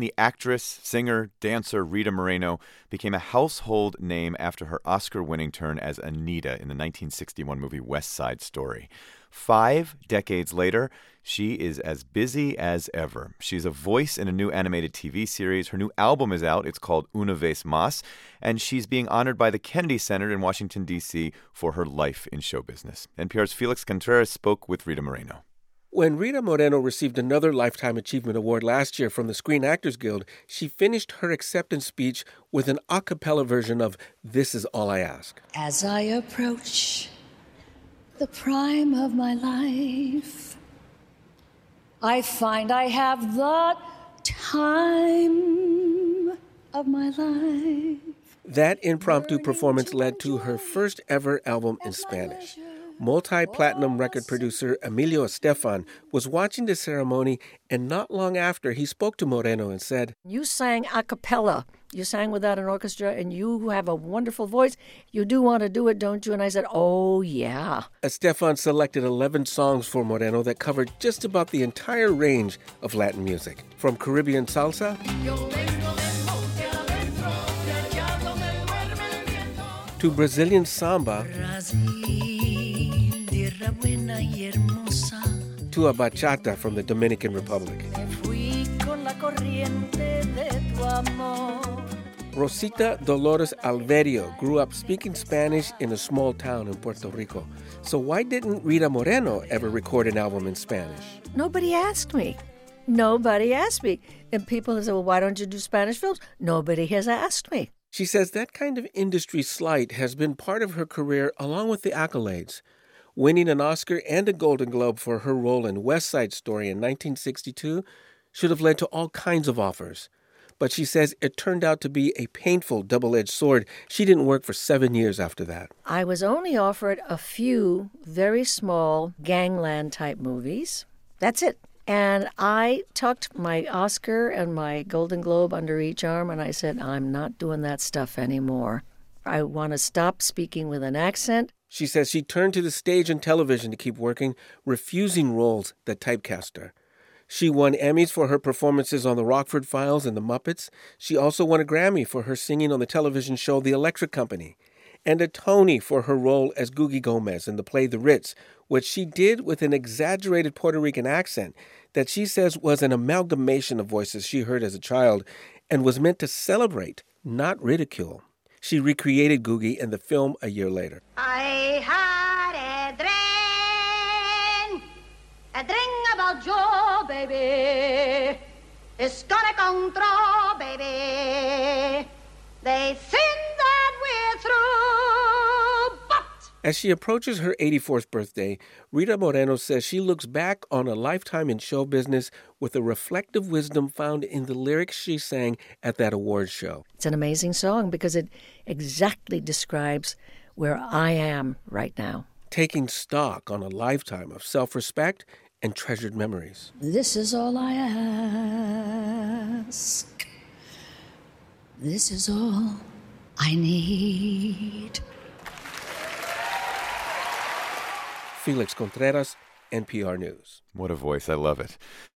the actress, singer, dancer Rita Moreno became a household name after her Oscar-winning turn as Anita in the 1961 movie West Side Story. 5 decades later, she is as busy as ever. She's a voice in a new animated TV series. Her new album is out. It's called Una Vez Más, and she's being honored by the Kennedy Center in Washington, D.C. for her life in show business. NPR's Felix Contreras spoke with Rita Moreno. When Rita Moreno received another Lifetime Achievement Award last year from the Screen Actors Guild, she finished her acceptance speech with an a cappella version of This Is All I Ask. As I approach the prime of my life, I find I have the time of my life. That impromptu performance led to her first ever album in Spanish. Multi-platinum record producer Emilio Estefan was watching the ceremony, and not long after, he spoke to Moreno and said, "You sang a cappella. You sang without an orchestra, and you have a wonderful voice. You do want to do it, don't you?" And I said, "Oh, yeah." Estefan selected 11 songs for Moreno that covered just about the entire range of Latin music, from Caribbean salsa to Brazilian samba to a bachata from the Dominican Republic. Rosita Dolores Alverio grew up speaking Spanish in a small town in Puerto Rico. So why didn't Rita Moreno ever record an album in Spanish? Nobody asked me. Nobody asked me. And people say, "Well, why don't you do Spanish films?" Nobody has asked me. She says that kind of industry slight has been part of her career along with the accolades. Winning an Oscar and a Golden Globe for her role in West Side Story in 1962 should have led to all kinds of offers. But she says it turned out to be a painful double-edged sword. She didn't work for 7 years after that. I was only offered a few very small gangland-type movies. That's it. And I tucked my Oscar and my Golden Globe under each arm, and I said, I'm not doing that stuff anymore. I want to stop speaking with an accent. She says she turned to the stage and television to keep working, refusing roles that typecast her. She won Emmys for her performances on The Rockford Files and The Muppets. She also won a Grammy for her singing on the television show The Electric Company, and a Tony for her role as Googie Gomez in the play The Ritz, which she did with an exaggerated Puerto Rican accent that she says was an amalgamation of voices she heard as a child and was meant to celebrate, not ridicule. She recreated Googie in the film a year later. I had a dream about Joe, baby. It's gonna come true, baby. They think that we're through, but... As she approaches her 84th birthday, Rita Moreno says she looks back on a lifetime in show business with a reflective wisdom found in the lyrics she sang at that awards show. It's an amazing song because it exactly describes where I am right now. Taking stock on a lifetime of self-respect and treasured memories. This is all I ask. This is all I need. Felix Contreras, NPR News. What a voice. I love it.